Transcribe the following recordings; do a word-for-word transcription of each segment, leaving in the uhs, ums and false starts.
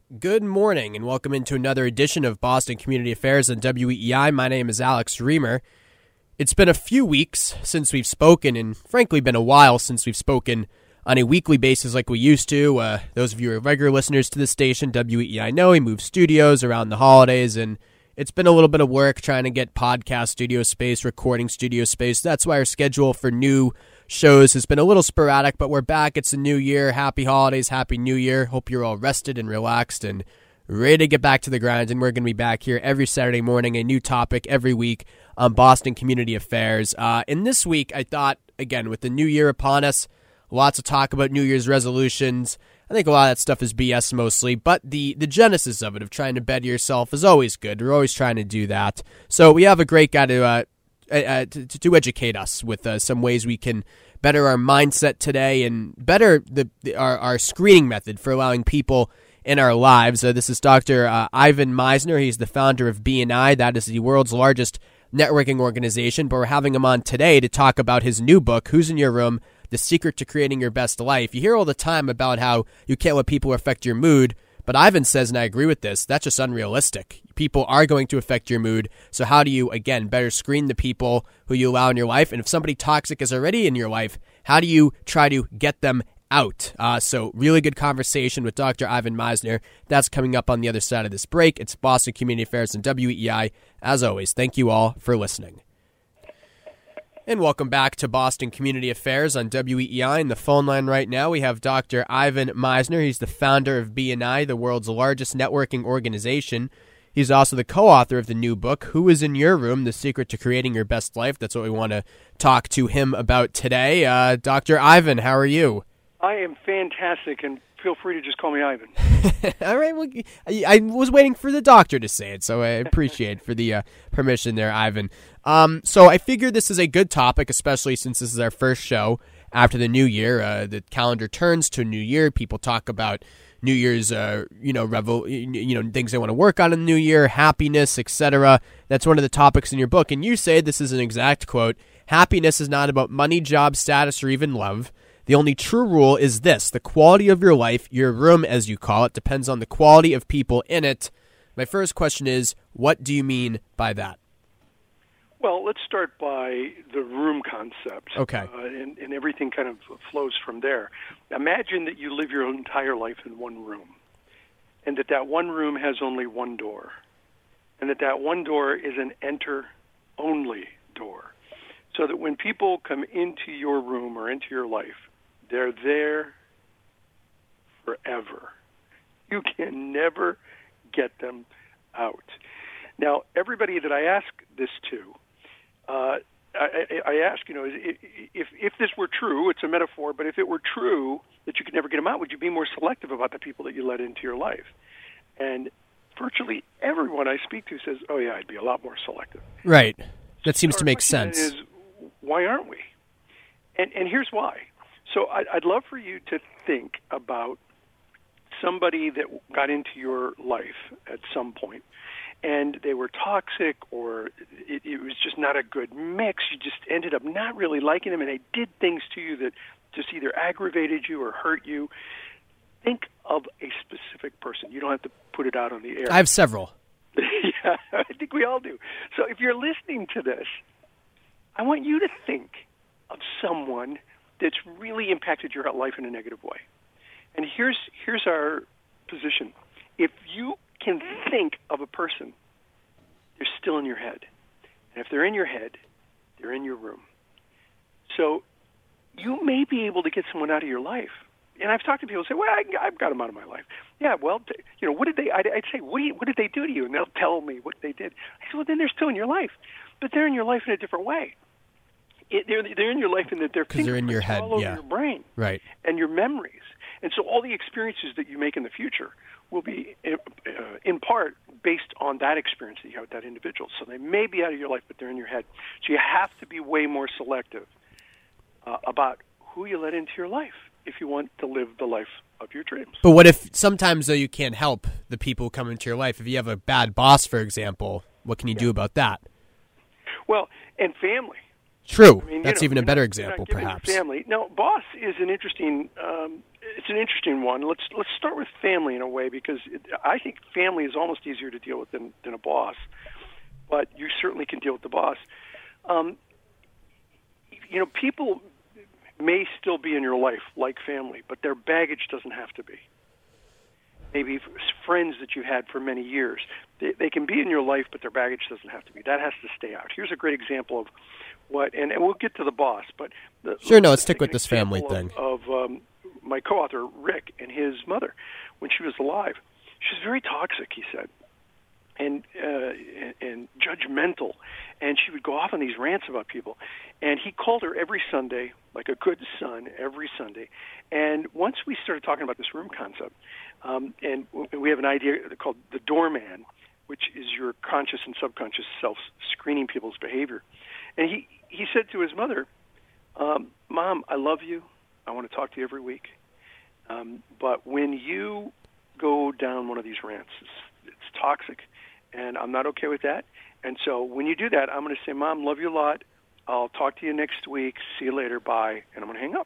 Good morning and welcome into another edition of Boston Community Affairs on W E E I. My name is Alex Reamer. It's been a few weeks since we've spoken, and frankly been a while since we've spoken on a weekly basis like we used to. Uh, those of you who are regular listeners to this station, W E E I know we moved studios around the holidays, and it's been a little bit of work trying to get podcast studio space, recording studio space. That's why our schedule for new shows has been a little sporadic, but we're back. It's a new year. Happy holidays. Happy New Year. Hope you're all rested and relaxed and ready to get back to the grind. And we're going to be back here every Saturday morning, a new topic every week on Boston Community Affairs. Uh, and this week, I thought, again, with the new year upon us, lots of talk about New Year's resolutions. I think a lot of that stuff is B S mostly, but the, the genesis of it, of trying to better yourself, is always good. We're always trying to do that. So we have a great guy to uh, uh, to, to educate us with uh, some ways we can better our mindset today and better the, the our, our screening method for allowing people in our lives. Uh, this is Doctor Uh, Ivan Misner. He's the founder of B N I. That is the world's largest networking organization, but we're having him on today to talk about his new book, Who's in Your Room? The Secret to Creating Your Best Life. You hear all the time about how you can't let people affect your mood, but Ivan says, and I agree with this, that's just unrealistic. People are going to affect your mood, so how do you, again, better screen the people who you allow in your life? And if somebody toxic is already in your life, how do you try to get them out? Uh, so really good conversation with Doctor Ivan Misner. That's coming up on the other side of this break. It's Boston Community Affairs and W E E I. As always, thank you all for listening. And welcome back to Boston Community Affairs on W E E I. In the phone line right now, we have Doctor Ivan Misner. He's the founder of B N I, the world's largest networking organization. He's also the co-author of the new book, Who is in Your Room? The Secret to Creating Your Best Life. That's what we want to talk to him about today. Uh, Doctor Ivan, how are you? I am fantastic, and feel free to just call me Ivan. All right. Well, I, I was waiting for the doctor to say it, so I appreciate for the uh, permission there, Ivan. Um, so I figured this is a good topic, especially since this is our first show after the new year. Uh, the calendar turns to a new year. People talk about New Year's, uh, you know, revel, you know, things they want to work on in the new year, happiness, et cetera. That's one of the topics in your book, and you say, this is an exact quote: "Happiness is not about money, job, status, or even love. The only true rule is this: the quality of your life, your room as you call it, depends on the quality of people in it." My first question is, what do you mean by that? Well, let's start by the room concept. Okay. Uh, and, and everything kind of flows from there. Imagine that you live your entire life in one room, and that that one room has only one door, and that that one door is an enter-only door. So that when people come into your room or into your life, they're there forever. You can never get them out. Now, everybody that I ask this to, uh, I, I ask, you know, if if this were true, it's a metaphor, but if it were true that you could never get them out, would you be more selective about the people that you let into your life? And virtually everyone I speak to says, oh, yeah, I'd be a lot more selective. Right. That seems So to our make question sense. Is, why aren't we? And, and here's why. So I'd, I'd love for you to think about somebody that got into your life at some point, and they were toxic, or it, it was just not a good mix. You just ended up not really liking them, and they did things to you that just either aggravated you or hurt you. Think of a specific person. You don't have to put it out on the air. I have several. Yeah, I think we all do. So if you're listening to this, I want you to think of someone that's really impacted your life in a negative way. And here's here's our position. If you can think of a person, they're still in your head. And if they're in your head, they're in your room. So you may be able to get someone out of your life. And I've talked to people who say, well, I, I've got them out of my life. Yeah, well, you know, what did they, I'd, I'd say, what, do you, what did they do to you? And they'll tell me what they did. I said, well, then they're still in your life. But they're in your life in a different way. It, they're, they're in your life in that they're, they're in your head, all over yeah. your brain. Right. And your memories. And so all the experiences that you make in the future will be, uh, in part, based on that experience that you have with that individual. So they may be out of your life, but they're in your head. So you have to be way more selective uh, about who you let into your life if you want to live the life of your dreams. But what if sometimes, though, you can't help the people who come into your life? If you have a bad boss, for example, what can you yeah. do about that? Well, and family. True. I mean, That's you know, even a you're better not- example, you're not giving perhaps. Family. No, boss is an interesting. Um, it's an interesting one. Let's let's start with family in a way because it, I think family is almost easier to deal with than than a boss. But you certainly can deal with the boss. Um, you know, people may still be in your life like family, but their baggage doesn't have to be. Maybe f- friends that you had for many years. They, they can be in your life, but their baggage doesn't have to be. That has to stay out. Here's a great example of what, and, and we'll get to the boss, but the, Sure, no, let's let's stick take with an this family example thing. Of, of um, my co-author Rick and his mother when she was alive. She was very toxic, he said, and uh, and, and judgmental, and she would go off on these rants about people. And he called her every Sunday, like a good son, every Sunday. And once we started talking about this room concept, um, and we have an idea called the doorman, which is your conscious and subconscious self screening people's behavior. And he, he said to his mother, um, Mom, I love you. I want to talk to you every week. Um, but when you go down one of these rants, it's, it's toxic, and I'm not okay with that. And so when you do that, I'm going to say, Mom, love you a lot. I'll talk to you next week. See you later. Bye. And I'm going to hang up.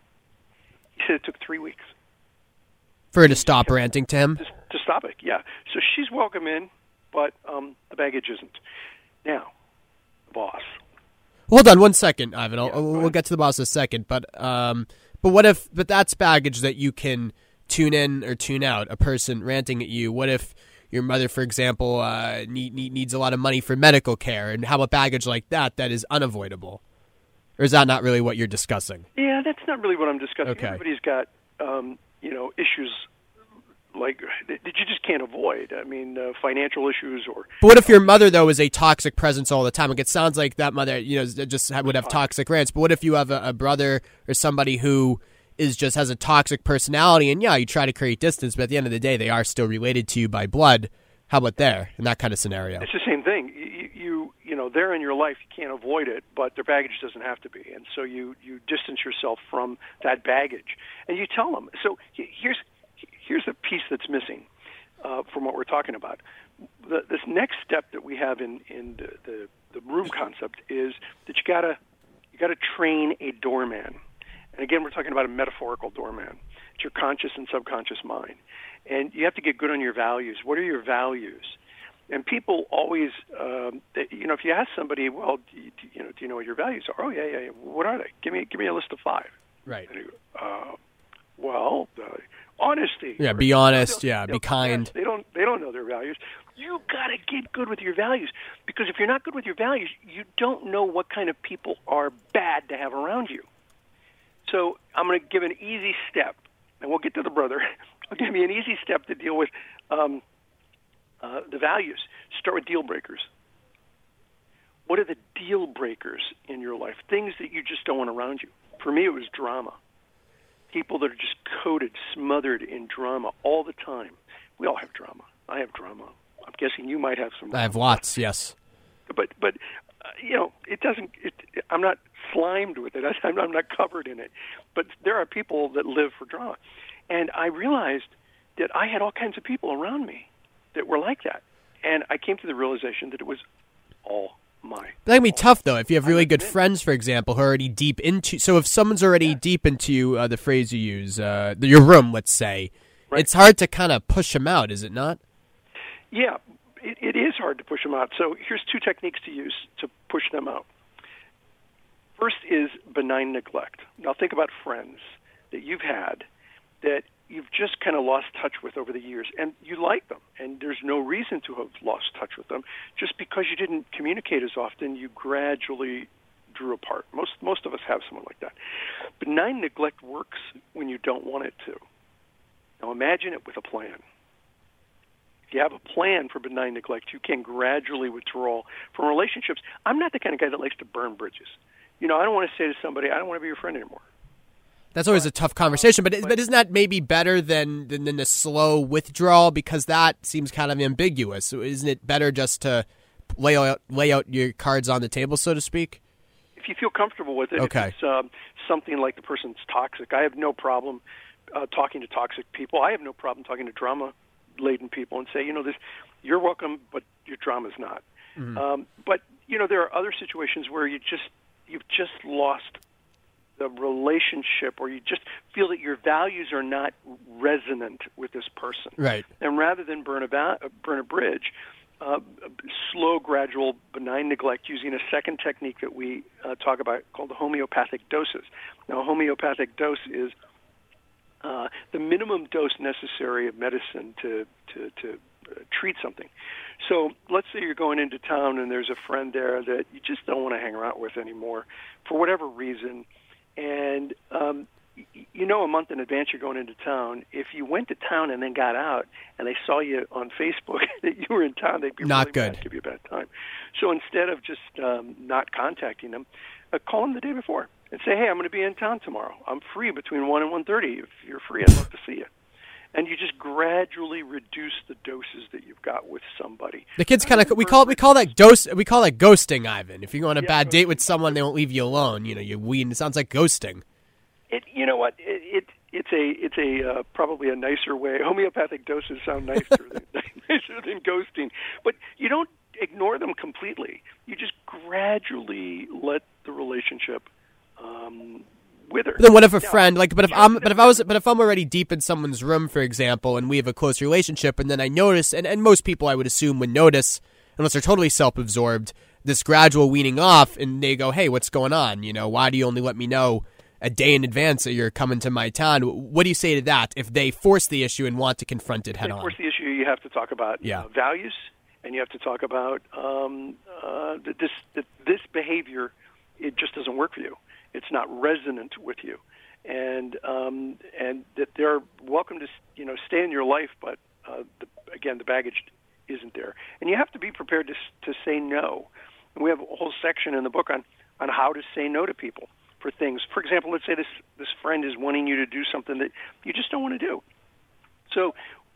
He said it took three weeks. For her to stop ranting to him? To, to stop it, yeah. So she's welcome in, but um, the baggage isn't. Now, the boss. Hold on one second, Ivan. I'll, Yeah, we'll ahead. get to the boss in a second. But um, but what if? But that's baggage that you can tune in or tune out. A person ranting at you. What if your mother, for example, uh, need, need, needs a lot of money for medical care? And how about baggage like that that is unavoidable? Or is that not really what you're discussing? Yeah, that's not really what I'm discussing. Okay. Everybody's got, um, you know, issues like that you just can't avoid. I mean, uh, financial issues or But what if your mother, though, is a toxic presence all the time? Like, it sounds like that mother, you know, just ha- would have toxic rants. But what if you have a, a brother or somebody who is just has a toxic personality? And yeah, you try to create distance, but at the end of the day, they are still related to you by blood. How about there in that kind of scenario? It's the same thing. You, you, you know, they're in your life. You can't avoid it, but their baggage doesn't have to be. And so you, you distance yourself from that baggage, and you tell them. So here's here's the piece that's missing uh, from what we're talking about. The, this next step that we have in in the, the, the room concept is that you gotta you gotta train a doorman. And again, we're talking about a metaphorical doorman. It's your conscious and subconscious mind. And you have to get good on your values. What are your values? And people always, um, they, you know, if you ask somebody, well, do you, do, you know, do you know what your values are? Oh, yeah, yeah, yeah. What are they? Give me, give me a list of five. Right. And you go, uh, well, uh, honesty. Yeah, Or- be honest. they'll- Yeah, they'll- be kind. yes, they don't, they don't know their values. You got to get good with your values, because if you're not good with your values, you don't know what kind of people are bad to have around you. So I'm going to give an easy step, and we'll get to the brother. I'll give you an easy step to deal with um, uh, the values. Start with deal breakers. What are the deal breakers in your life? Things that you just don't want around you. For me, it was drama. People that are just coated, smothered in drama all the time. We all have drama. I have drama. I'm guessing you might have some. I have lots, yes. But but uh, you know, it doesn't. It, I'm not slimed with it. I'm, I'm not covered in it. But there are people that live for drama, and I realized that I had all kinds of people around me that were like that, and I came to the realization that it was all my. That can be tough, though, if you have really good friends, for example, who are already deep into... So if someone's already Yeah. deep into uh, the phrase you use, uh, your room, let's say, Right. it's hard to kind of push them out, is it not? Yeah, it, it is hard to push them out. So here's two techniques to use to push them out. First is benign neglect. Now think about friends that you've had that you've just kind of lost touch with over the years, and you like them, and there's no reason to have lost touch with them. Just because you didn't communicate as often, you gradually drew apart. Most most of us have someone like that. Benign neglect works when you don't want it to. Now imagine it with a plan. If you have a plan for benign neglect, you can gradually withdraw from relationships. I'm not the kind of guy that likes to burn bridges. You know, I don't want to say to somebody, I don't want to be your friend anymore. That's always a tough conversation, but but isn't that maybe better than, than, than the slow withdrawal? Because that seems kind of ambiguous. So isn't it better just to lay out, lay out your cards on the table, so to speak? If you feel comfortable with it, Okay. if it's um, something like the person's toxic, I have no problem uh, talking to toxic people. I have no problem talking to drama-laden people and say, you know, this, you're welcome, but your drama's not. Mm-hmm. Um, but, you know, there are other situations where you just, you've just lost the relationship, or you just feel that your values are not resonant with this person. Right. And rather than burn a, ba- burn a bridge, uh, slow, gradual, benign neglect using a second technique that we uh, talk about called the homeopathic doses. Now, a homeopathic dose is uh, the minimum dose necessary of medicine to, to, to uh, treat something. So let's say you're going into town and there's a friend there that you just don't want to hang around with anymore for whatever reason. And um, you know a month in advance you're going into town. If you went to town and then got out and they saw you on Facebook that you were in town, they'd be not really good. mad, give you a bad time. So instead of just um, not contacting them, uh, call them the day before and say, hey, I'm going to be in town tomorrow. I'm free between one and one thirty. If you're free, I'd love to see you. And you just gradually reduce the doses that you've got with somebody. The kids kind of we call we call that ghost we call that ghosting, Ivan. If you go on a Yeah, bad ghosting. date with someone, they won't leave you alone. You know, you wean. It sounds like ghosting. It, you know what? It, it it's a it's a uh, probably a nicer way. Homeopathic doses sound nicer than nicer than ghosting, but you don't ignore them completely. You just gradually let the relationship um, wither. But then what if a Now, friend like? But if you I'm know, but if I was but if I'm already deep in someone's room, for example, and we have a close relationship, and then I notice, and, and most people I would assume would notice, unless they're totally self-absorbed, this gradual weaning off, and they go, hey, what's going on? You know, why do you only let me know a day in advance that you're coming to my town? What do you say to that if they force the issue and want to confront it head Of on? course, the issue you have to talk about Yeah. uh, values, and you have to talk about um, uh, that this that this behavior, it just doesn't work for you. It's not resonant with you, and um, and that they're welcome to you know stay in your life, but uh, the, again, the baggage isn't there, and you have to be prepared to to say no. And we have a whole section in the book on on how to say no to people for things. For example, let's say this this friend is wanting you to do something that you just don't want to do. So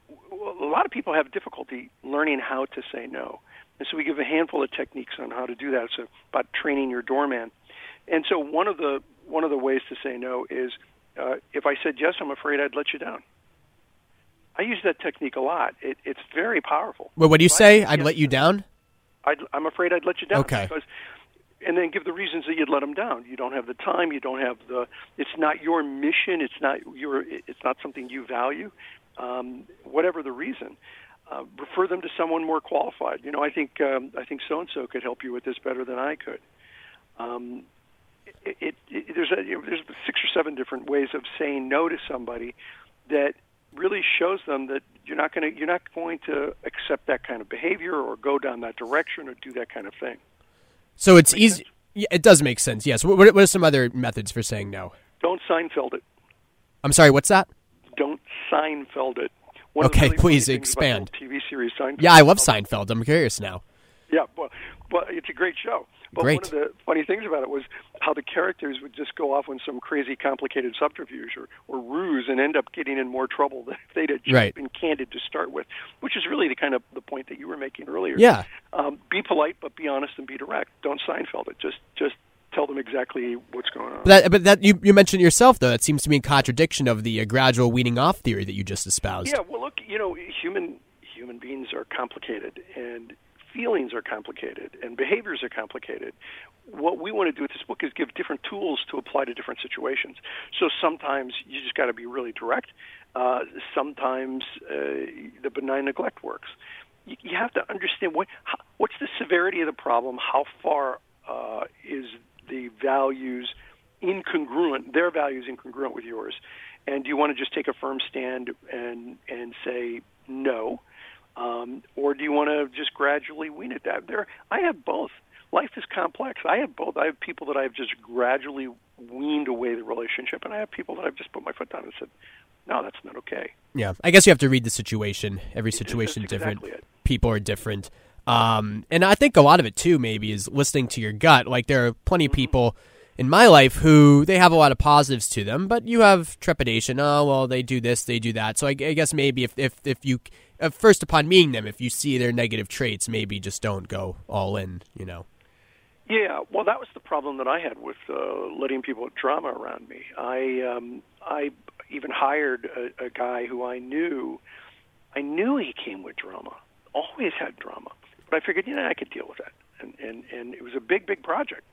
a lot of people have difficulty learning how to say no. And so we give a handful of techniques on how to do that. It's about training your doorman. And so one of the one of the ways to say no is uh, if I said yes, I'm afraid I'd let you down. I use that technique a lot. It, it's very powerful. Well, what do you If I say? said I'd yes, let you down? I'd, I'm afraid I'd let you down. Okay. Because, and then give the reasons that you'd let them down. You don't have the time. You don't have the. It's not your mission. It's not your. It's not something you value. Um, whatever the reason, uh, refer them to someone more qualified. You know, I think um, I think so and so could help you with this better than I could. Um, it, it, it, there's a, there's six or seven different ways of saying no to somebody that really shows them that you're not going to you're not going to accept that kind of behavior or go down that direction or do that kind of thing. So it's Make easy. sense? Yeah, it does make sense. Yes. What, what are some other methods for saying no? Don't Seinfeld it. I'm sorry. What's that? Don't Seinfeld it. One of the Okay, really please funny things about the expand. T V series Seinfeld. Yeah, I love Seinfeld. I'm curious now. Yeah, well, well, it's a great show. But Great. one of the funny things about it was how the characters would just go off on some crazy, complicated subterfuge or, or ruse and end up getting in more trouble than if they'd have just Right. been candid to start with, which is really the kind of the point that you were making earlier. Yeah. Um, be polite, but be honest and be direct. Don't Seinfeld it. Just just tell them exactly what's going on. But that, but that you, you mentioned yourself, though. That seems to be in contradiction of the uh, gradual weaning off theory that you just espoused. Yeah, well, look, you know, human human beings are complicated, and feelings are complicated, and behaviors are complicated. What we want to do with this book is give different tools to apply to different situations. So sometimes you just got to be really direct. Uh, sometimes uh, the benign neglect works. You, you have to understand what how, what's the severity of the problem, how far uh, is the values incongruent, their values incongruent with yours, and do you want to just take a firm stand and and say no, um, or do you want to just gradually wean it down? There, I have both. Life is complex. I have both. I have people that I've just gradually weaned away the relationship, and I have people that I've just put my foot down and said, no, that's not okay. Yeah, I guess you have to read the situation. Every situation is That's different. exactly it. People are different. Um, and I think a lot of it, too, maybe, is listening to your gut. Like, there are plenty of people in my life who they have a lot of positives to them, but you have trepidation. Oh, well, they do this, they do that. So I, I guess maybe if, if, if you, uh, first upon meeting them, if you see their negative traits, maybe just don't go all in, you know. Yeah, well, that was the problem that I had with uh, letting people have drama around me. I um, I even hired a, a guy who I knew. I knew he came with drama, always had drama. But I figured, you know, I could deal with that. And, and, and it was a big, big project.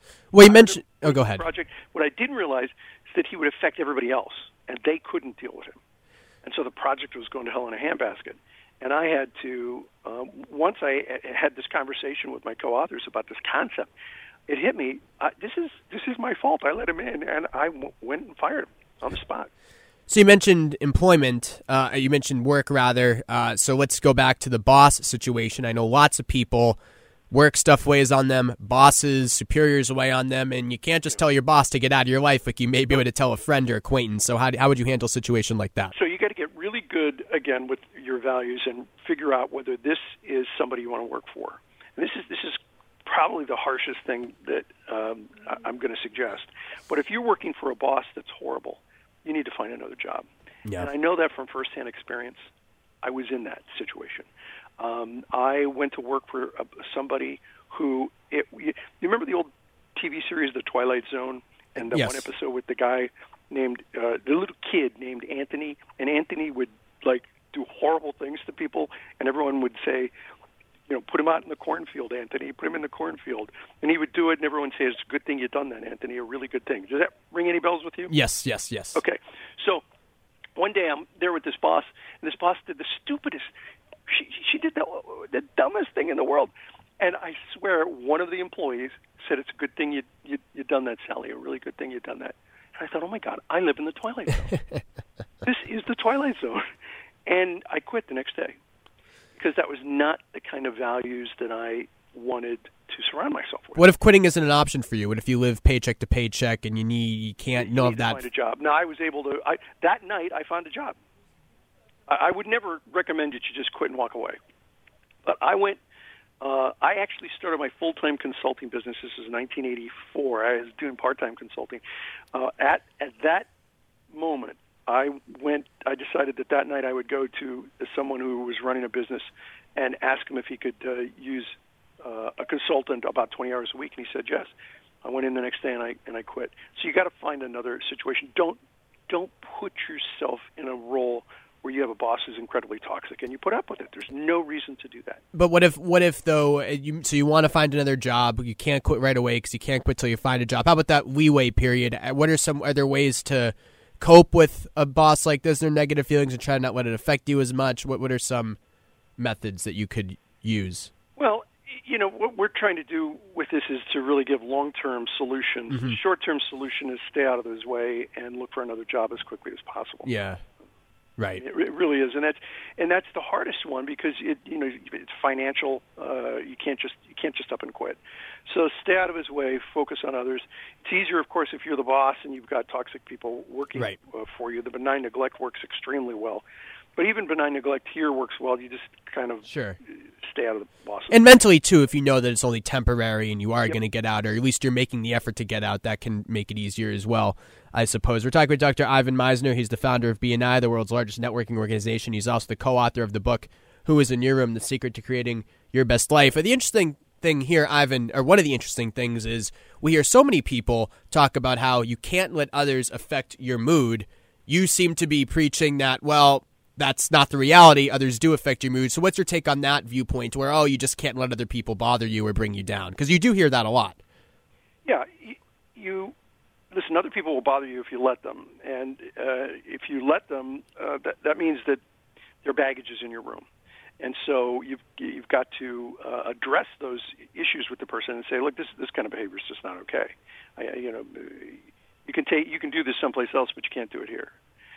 Well, you mentioned. Oh, go ahead. Project. What I didn't realize is that he would affect everybody else, and they couldn't deal with him. And so the project was going to hell in a handbasket. And I had to, um, once I had this conversation with my co-authors about this concept, it hit me. Uh, this is this is my fault. I let him in, and I w- went and fired him on the spot. So you mentioned employment. Uh, you mentioned work, rather. Uh, so let's go back to the boss situation. I know lots of people, work stuff weighs on them, bosses, superiors weigh on them, and you can't just tell your boss to get out of your life like you may be able to tell a friend or acquaintance. So how do, how would you handle a situation like that? So you got to get really good, again, with your values and figure out whether this is somebody you want to work for. And this is this is probably the harshest thing that um, I'm going to suggest. But if you're working for a boss that's horrible, you need to find another job. Yeah. And I know that from firsthand experience. I was in that situation. Um, I went to work for uh, somebody who, it, you, you remember the old T V series The Twilight Zone? And the yes. one episode with the guy named, uh, the little kid named Anthony, and Anthony would, like, do horrible things to people, and everyone would say, you know, put him out in the cornfield, Anthony, put him in the cornfield. And he would do it, and everyone would say, it's a good thing you've done that, Anthony, a really good thing. Does that ring any bells with you? Yes, yes, yes. Okay. So one day I'm there with this boss, and this boss did the stupidest, she, she did the, the dumbest thing in the world. And I swear one of the employees said, it's a good thing you, you, you've done that, Sally, a really good thing you've done that. And I thought, oh, my God, I live in the Twilight Zone. This is the Twilight Zone. And I quit the next day because that was not the kind of values that I wanted to surround myself with. What if quitting isn't an option for you? What if you live paycheck to paycheck and you need you can't you know need of that? To find a job. Now I was able to. I, that night I found a job. I, I would never recommend that you just quit and walk away. But I went. Uh, I actually started my full-time consulting business. This is nineteen eighty-four. I was doing part-time consulting. Uh, at at that moment, I went. I decided that that night I would go to someone who was running a business and ask him if he could uh, use uh, a consultant about twenty hours a week, and he said yes. I went in the next day and I and I quit. So you got to find another situation. Don't don't put yourself in a role where you have a boss who's incredibly toxic, and you put up with it. There's no reason to do that. But what if, what if though, you, so you want to find another job, you can't quit right away because you can't quit till you find a job. How about that leeway period? What are some other ways to cope with a boss like this, their negative feelings, and try to not let it affect you as much? What What are some methods that you could use? Well, you know, what we're trying to do with this is to really give long-term solutions. Mm-hmm. The short-term solution is stay out of his way and look for another job as quickly as possible. Yeah. Right. It really is, and that's and that's the hardest one because it you know it's financial. Uh, you can't just you can't just up and quit. So stay out of his way. Focus on others. It's easier, of course, if you're the boss and you've got toxic people working right. uh, for you. The benign neglect works extremely well, but even benign neglect here works well. You just kind of sure. stay out of the boss. And mentally too, if you know that it's only temporary and you are yep. going to get out, or at least you're making the effort to get out, that can make it easier as well, I suppose. We're talking with Doctor Ivan Misner. He's the founder of B N I, the world's largest networking organization. He's also the co-author of the book, Who is in Your Room? The Secret to Creating Your Best Life. The interesting thing here, Ivan, or one of the interesting things is we hear so many people talk about how you can't let others affect your mood. You seem to be preaching that, well, that's not the reality. Others do affect your mood. So what's your take on that viewpoint where, oh, you just can't let other people bother you or bring you down? Because you do hear that a lot. Yeah, you... Listen, other people will bother you if you let them, and uh, if you let them, uh, that, that means that their baggage is in your room, and so you've you've got to uh, address those issues with the person and say, look, this this kind of behavior is just not okay. I, you know, you can take you can do this someplace else, but you can't do it here,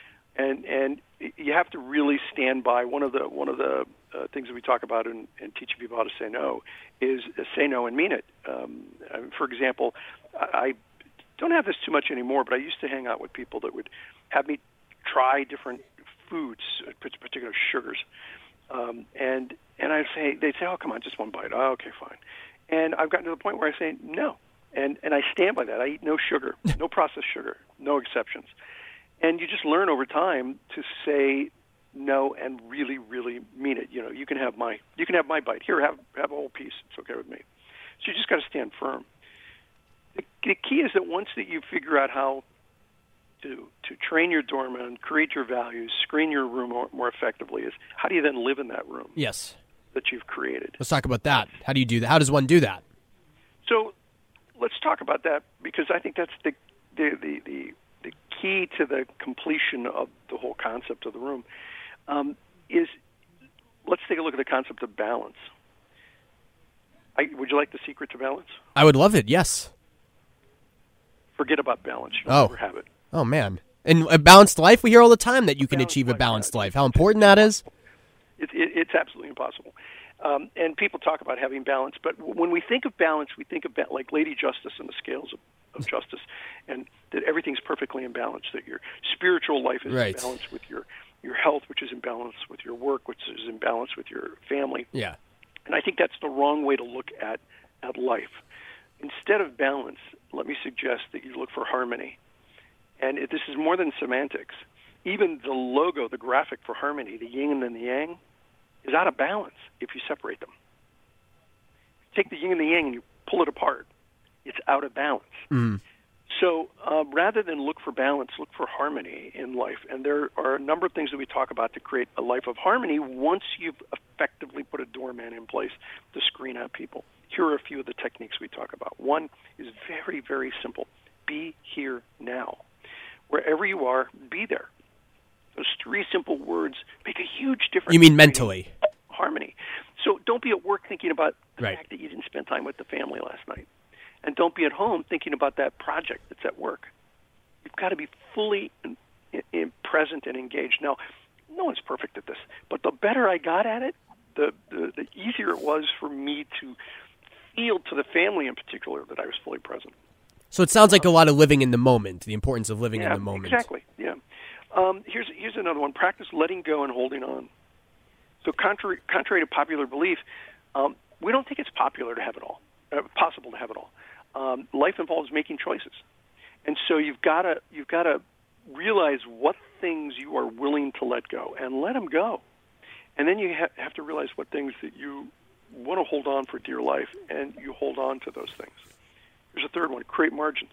and and you have to really stand by one of the one of the uh, things that we talk about in, in teaching people how to say no is uh, say no and mean it. Um, I mean, for example, I. don't have this too much anymore, but I used to hang out with people that would have me try different foods, particular sugars, um, and and I'd say they'd say, "Oh, come on, just one bite." Oh, okay, fine. And I've gotten to the point where I say no, and and I stand by that. I eat no sugar, no processed sugar, no exceptions, and you just learn over time to say no and really, really mean it. You know, you can have my you can have my bite here. Have have a whole piece. It's okay with me. So you just got to stand firm. The key is that once that you figure out how to to train your doorman, create your values, screen your room more, more effectively, is how do you then live in that room? Yes. That you've created. Let's talk about that. How do you do that? How does one do that? So let's talk about that, because I think that's the the, the, the, the key to the completion of the whole concept of the room. Um, is let's take a look at the concept of balance. I, would you like the secret to balance? I would love it, yes. Forget about balance. You'll oh. never have it. Oh, man. And a balanced life, we hear all the time that you can balanced achieve a life, balanced yeah. life. How important that is? It, it, it's absolutely impossible. Um, and people talk about having balance, but when we think of balance, we think of ba- like Lady Justice and the scales of, of justice, and that everything's perfectly in balance, that your spiritual life is right. in balance with your, your health, which is in balance with your work, which is in balance with your family. Yeah. And I think that's the wrong way to look at, at life. Instead of balance, let me suggest that you look for harmony. And it, this is more than semantics. Even the logo, the graphic for harmony, the yin and the yang, is out of balance if you separate them. Take the yin and the yang and you pull it apart. It's out of balance. Mm. So uh, rather than look for balance, look for harmony in life. And there are a number of things that we talk about to create a life of harmony once you've effectively put a doorman in place to screen out people. Here are a few of the techniques we talk about. One is very, very simple. Be here now. Wherever you are, be there. Those three simple words make a huge difference. You mean mentally? Harmony. So don't be at work thinking about the right. fact that you didn't spend time with the family last night. And don't be at home thinking about that project that's at work. You've got to be fully in, in present and engaged. Now, no one's perfect at this, but the better I got at it, the, the, the easier it was for me to feel to the family in particular that I was fully present. So it sounds like a lot of living in the moment, the importance of living yeah, in the moment. Exactly, yeah. Um, here's here's another one. Practice letting go and holding on. So contrary, contrary to popular belief, um, we don't think it's popular to have it all, uh, possible to have it all. Um, life involves making choices, and so you've got to you've got to realize what things you are willing to let go and let them go, and then you ha- have to realize what things that you want to hold on for dear life, and you hold on to those things. There's a third one: create margins.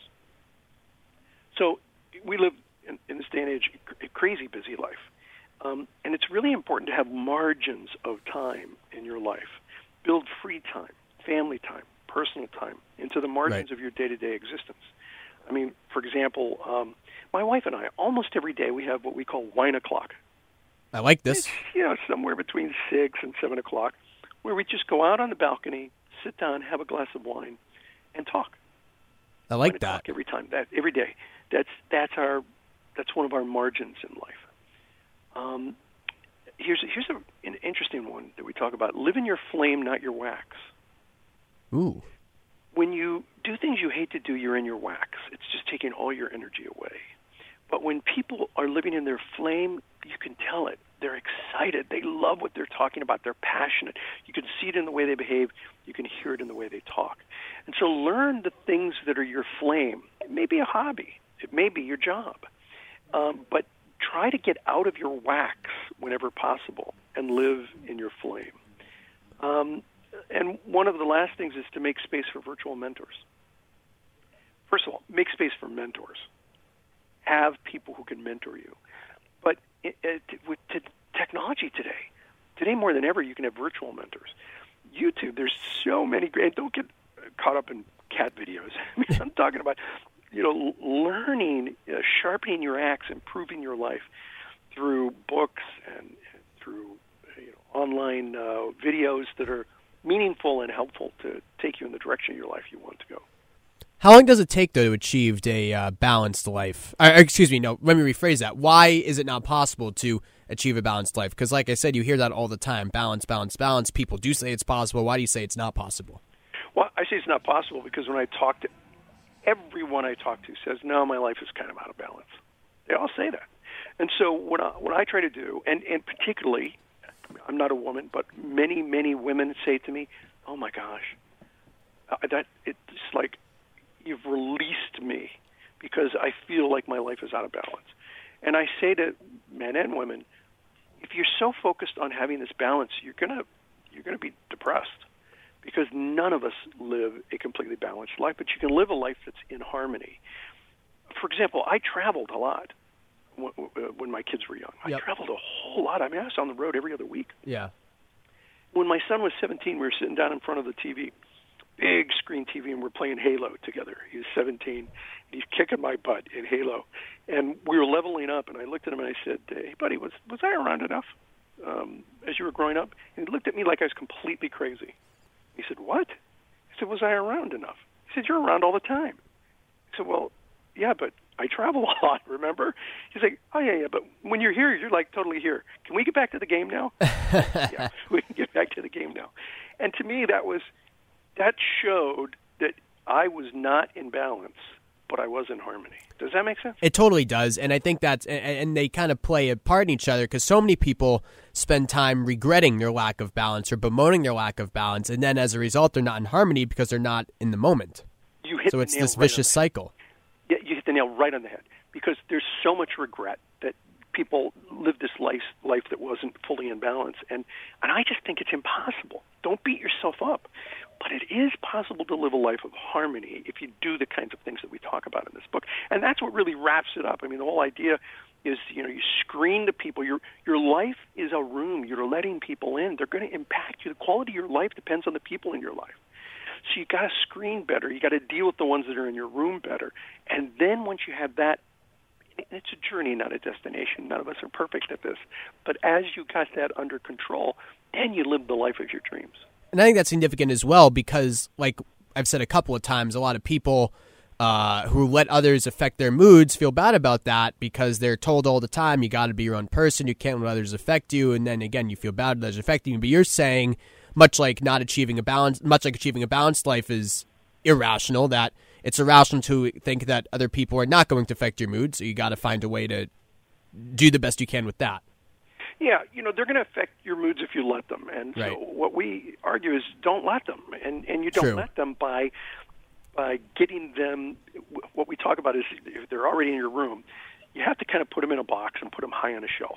So we live in, in this day and age a crazy busy life, um, and it's really important to have margins of time in your life. Build free time, family time, personal time into the margins right. of your day-to-day existence. I mean, for example, um, my wife and I, almost every day we have what we call wine o'clock. I like this. It's, you know, somewhere between six and seven o'clock, where we just go out on the balcony, sit down, have a glass of wine, and talk. I like wine that. O'clock every time, that every day. That's that's our that's one of our margins in life. Um, here's here's a, an interesting one that we talk about: live in your flame, not your wax. Ooh. When you do things you hate to do, you're in your wax. It's just taking all your energy away. But when people are living in their flame, you can tell it. They're excited. They love what they're talking about. They're passionate. You can see it in the way they behave. You can hear it in the way they talk. And so learn the things that are your flame. It may be a hobby. It may be your job. Um, but try to get out of your wax whenever possible and live in your flame. Um, and one of the last things is to make space for virtual mentors. First of all, make space for mentors. Have people who can mentor you. But it, it, with t- technology today, today more than ever, you can have virtual mentors. YouTube, there's so many great. Don't get caught up in cat videos. I mean, I'm talking about, you know, learning, uh, sharpening your axe, improving your life through books and, and through you know, online uh, videos that are meaningful and helpful to take you in the direction of your life you want to go. How long does it take, though, to achieve a uh, balanced life? Uh, excuse me, no, let me rephrase that. Why is it not possible to achieve a balanced life? Because like I said, you hear that all the time. Balance, balance, balance. People do say it's possible. Why do you say it's not possible? Well, I say it's not possible because when I talk to everyone I talk to says, no, my life is kind of out of balance. They all say that. And so what I, what I try to do, and, and particularly, I'm not a woman, but many, many women say to me, oh, my gosh, uh, that it's like you've released me because I feel like my life is out of balance. And I say to men and women, if you're so focused on having this balance, you're gonna you're gonna be depressed because none of us live a completely balanced life, but you can live a life that's in harmony. For example, I traveled a lot when, when my kids were young. Yep. I traveled a whole lot. I mean, I was on the road every other week. Yeah. When my son was seventeen, we were sitting down in front of the T V, big screen T V, and we're playing Halo together. He's seventeen, and he's kicking my butt in Halo. And we were leveling up, and I looked at him and I said, hey, buddy, was, was I around enough um, as you were growing up? And he looked at me like I was completely crazy. He said, what? I said, was I around enough? He said, you're around all the time. I said, well, yeah, but I travel a lot, remember? He's like, oh, yeah, yeah, but when you're here, you're like totally here. Can we get back to the game now? Yeah, we can get back to the game now. And to me, that was that showed that I was not in balance, but I was in harmony. Does that make sense? It totally does, and I think that's, and they kind of play a part in each other, because so many people spend time regretting their lack of balance or bemoaning their lack of balance, and then as a result, they're not in harmony because they're not in the moment. You hit so it's the nail this right vicious cycle. Yeah, you hit the nail right on the head, because there's so much regret that people live this life life that wasn't fully in balance, and and I just think it's impossible. Don't beat yourself up, but it is possible to live a life of harmony if you do the kinds of things that we talk about in this book, and that's what really wraps it up. I mean, the whole idea is, you know, you screen the people. Your your life is a room. You're letting people in. They're going to impact you. The quality of your life depends on the people in your life. So you got to screen better. You got to deal with the ones that are in your room better. And then once you have that, it's a journey, not a destination. None of us are perfect at this. But as you got that under control, then you live the life of your dreams. And I think that's significant as well because, like I've said a couple of times, a lot of people uh, who let others affect their moods feel bad about that because they're told all the time, you got to be your own person, you can't let others affect you. And then, again, you feel bad that others affecting you. But you're saying, much like not achieving a balance, much like achieving a balanced life is irrational, that it's irrational to think that other people are not going to affect your mood, so you got to find a way to do the best you can with that. Yeah, you know, they're going to affect your moods if you let them. And right. so what we argue is don't let them. And and you don't True. let them by by getting them, what we talk about is if they're already in your room, you have to kind of put them in a box and put them high on a shelf.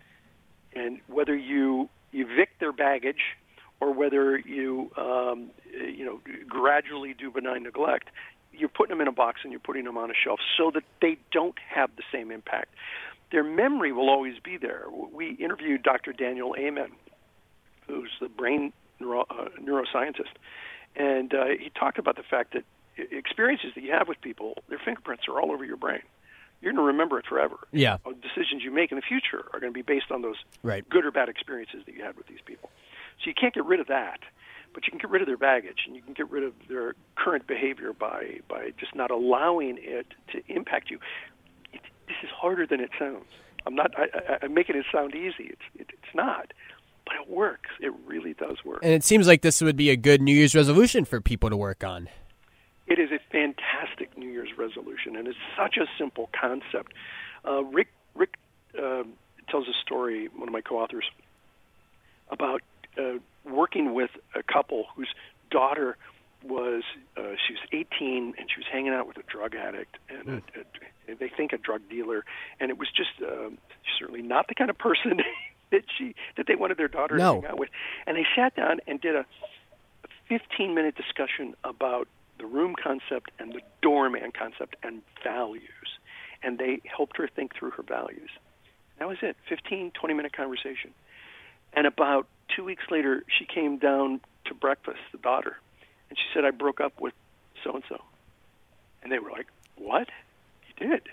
And whether you evict their baggage or whether you, um, you know, gradually do benign neglect, you're putting them in a box and you're putting them on a shelf so that they don't have the same impact. Their memory will always be there. We interviewed Doctor Daniel Amen, who's the brain neuro, uh, neuroscientist, and uh, he talked about the fact that experiences that you have with people, their fingerprints are all over your brain. You're going to remember it forever. Yeah. Decisions you make in the future are going to be based on those right. good or bad experiences that you had with these people. So you can't get rid of that, but you can get rid of their baggage, and you can get rid of their current behavior by, by just not allowing it to impact you. It, this is harder than it sounds. I'm not. I, I, I'm making it sound easy. It's it, it's not, but it works. It really does work. And it seems like this would be a good New Year's resolution for people to work on. It is a fantastic New Year's resolution, and it's such a simple concept. Uh, Rick Rick uh, tells a story, one of my co-authors, about uh, working with a couple whose daughter was uh, she was eighteen and she was hanging out with a drug addict and mm. a, a, they think a drug dealer, and it was just uh, certainly not the kind of person that she that they wanted their daughter no. to hang out with. And they sat down and did a fifteen minute discussion about the room concept and the doorman concept and values, and they helped her think through her values. That was it. fifteen, twenty minute conversation. And about two weeks later, she came down to breakfast, the daughter, and she said, I broke up with so-and-so. And they were like, what? You did?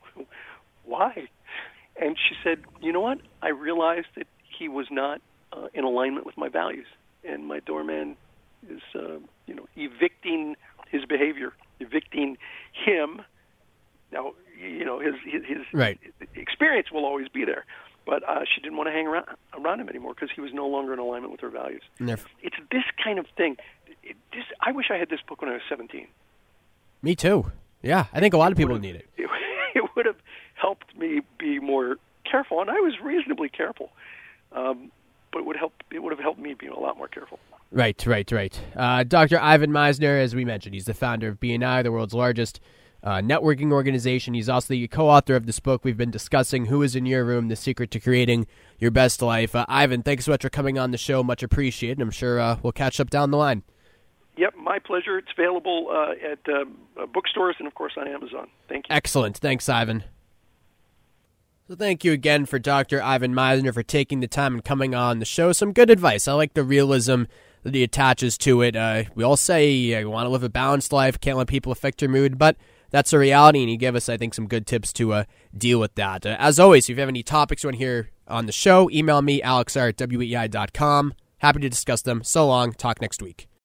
Why? And she said, you know what? I realized that he was not uh, in alignment with my values, and my doorman is, uh, you know, evicting his behavior, evicting him. Now, you know, his his, his right. experience will always be there. But uh, she didn't want to hang around, around him anymore because he was no longer in alignment with her values. F- it's this kind of thing. It, this, I wish I had this book when I was seventeen. Me too. Yeah, I think a lot it of people need it. It, it would have helped me be more careful, and I was reasonably careful. Um, but it would help. It would have helped me be a lot more careful. Right, right, right. Uh, Doctor Ivan Misner, as we mentioned, he's the founder of B N I, the world's largest Uh, networking organization. He's also the co-author of this book we've been discussing, Who is in Your Room? The Secret to Creating Your Best Life. Uh, Ivan, thanks so much for coming on the show. Much appreciated. I'm sure uh, we'll catch up down the line. Yep, my pleasure. It's available uh, at uh, bookstores and, of course, on Amazon. Thank you. Excellent. Thanks, Ivan. So thank you again for Doctor Ivan Misner for taking the time and coming on the show. Some good advice. I like the realism that he attaches to it. Uh, we all say uh, we want to live a balanced life, can't let people affect your mood, but that's a reality, and he gave us, I think, some good tips to uh, deal with that. Uh, as always, if you have any topics you want to hear on the show, email me, alexr at w e i dot com. Happy to discuss them. So long. Talk next week.